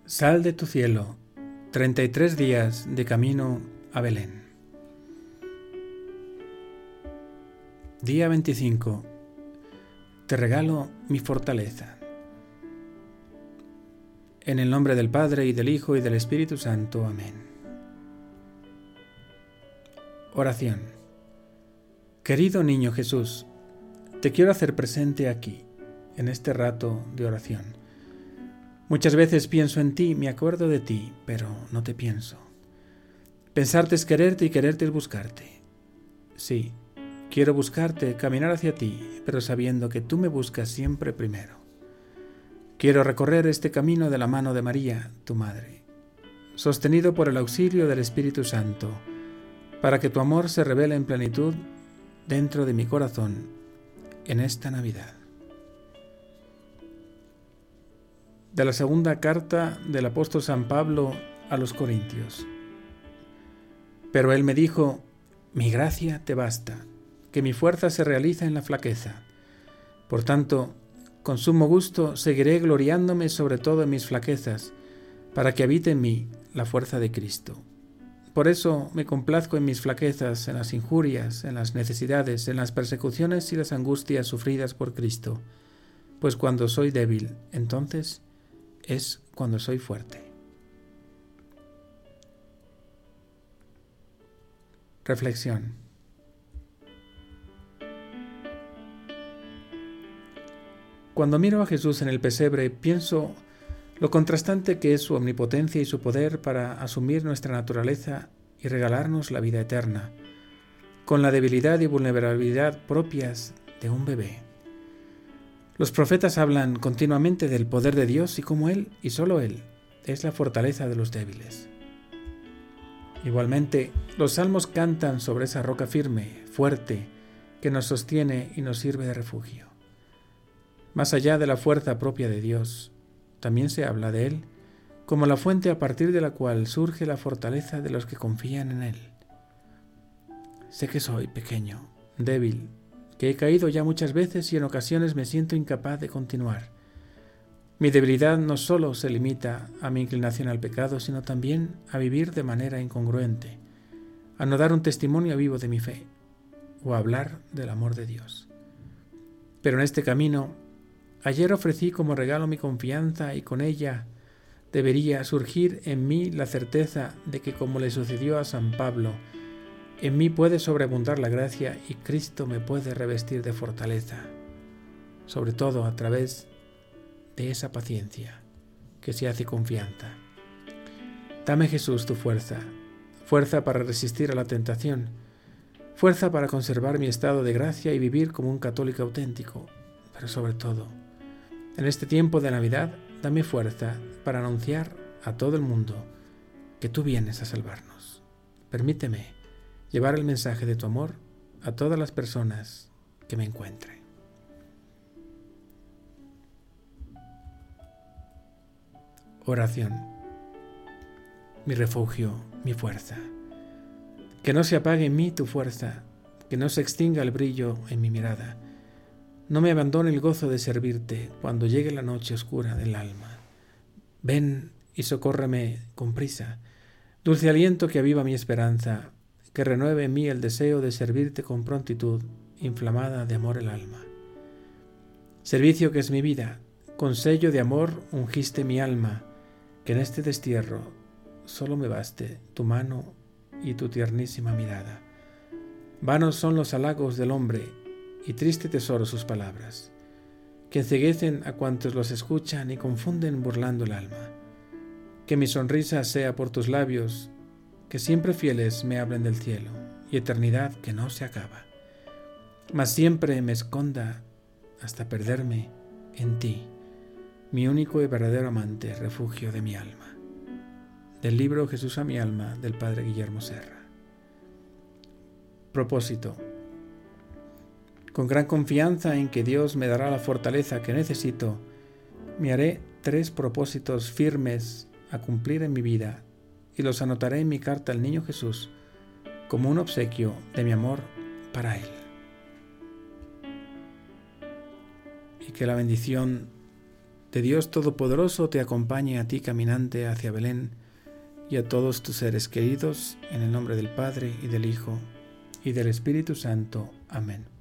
Sal de tu cielo, 33 días de camino a Belén. Día 25. Te regalo mi fortaleza. En el nombre del Padre, y del Hijo, y del Espíritu Santo. Amén. Oración. Querido niño Jesús, te quiero hacer presente aquí, en este rato de oración. Muchas veces pienso en ti, me acuerdo de ti, pero no te pienso. Pensarte es quererte y quererte es buscarte. Sí, quiero buscarte, caminar hacia ti, pero sabiendo que tú me buscas siempre primero. Quiero recorrer este camino de la mano de María, tu Madre, sostenido por el auxilio del Espíritu Santo, para que tu amor se revele en plenitud dentro de mi corazón en esta Navidad. De la segunda carta del apóstol San Pablo a los Corintios. Pero él me dijo: mi gracia te basta, que mi fuerza se realiza en la flaqueza. Por tanto, con sumo gusto seguiré gloriándome sobre todo en mis flaquezas, para que habite en mí la fuerza de Cristo. Por eso me complazco en mis flaquezas, en las injurias, en las necesidades, en las persecuciones y las angustias sufridas por Cristo, pues cuando soy débil, entonces es cuando soy fuerte. Reflexión. Cuando miro a Jesús en el pesebre, pienso lo contrastante que es su omnipotencia y su poder para asumir nuestra naturaleza y regalarnos la vida eterna, con la debilidad y vulnerabilidad propias de un bebé. Los profetas hablan continuamente del poder de Dios y cómo Él, y solo Él, es la fortaleza de los débiles. Igualmente, los salmos cantan sobre esa roca firme, fuerte, que nos sostiene y nos sirve de refugio. Más allá de la fuerza propia de Dios, también se habla de Él como la fuente a partir de la cual surge la fortaleza de los que confían en Él. Sé que soy pequeño, débil, que he caído ya muchas veces y en ocasiones me siento incapaz de continuar. Mi debilidad no solo se limita a mi inclinación al pecado, sino también a vivir de manera incongruente, a no dar un testimonio vivo de mi fe o a hablar del amor de Dios. Pero en este camino, ayer ofrecí como regalo mi confianza y con ella debería surgir en mí la certeza de que, como le sucedió a San Pablo, en mí puede sobreabundar la gracia y Cristo me puede revestir de fortaleza, sobre todo a través de esa paciencia que se hace confianza. Dame, Jesús, tu fuerza, fuerza para resistir a la tentación, fuerza para conservar mi estado de gracia y vivir como un católico auténtico, pero sobre todo, en este tiempo de Navidad, dame fuerza para anunciar a todo el mundo que tú vienes a salvarnos. Permíteme llevar el mensaje de tu amor a todas las personas que me encuentren. Oración. Mi refugio, mi fuerza. Que no se apague en mí tu fuerza, que no se extinga el brillo en mi mirada. No me abandone el gozo de servirte cuando llegue la noche oscura del alma. Ven y socórreme con prisa, dulce aliento que aviva mi esperanza, que renueve en mí el deseo de servirte con prontitud, inflamada de amor el alma. Servicio que es mi vida, con sello de amor ungiste mi alma, que en este destierro solo me baste tu mano y tu tiernísima mirada. Vanos son los halagos del hombre y triste tesoro sus palabras, que enceguecen a cuantos los escuchan y confunden burlando el alma. Que mi sonrisa sea por tus labios, que siempre fieles me hablen del cielo y eternidad que no se acaba, mas siempre me esconda hasta perderme en ti, mi único y verdadero amante, refugio de mi alma. Del libro Jesús a mi alma, del Padre Guillermo Serra. Propósito. Con gran confianza en que Dios me dará la fortaleza que necesito, me haré 3 propósitos firmes a cumplir en mi vida y los anotaré en mi carta al Niño Jesús como un obsequio de mi amor para Él. Y que la bendición de Dios Todopoderoso te acompañe a ti caminante hacia Belén y a todos tus seres queridos, en el nombre del Padre y del Hijo y del Espíritu Santo. Amén.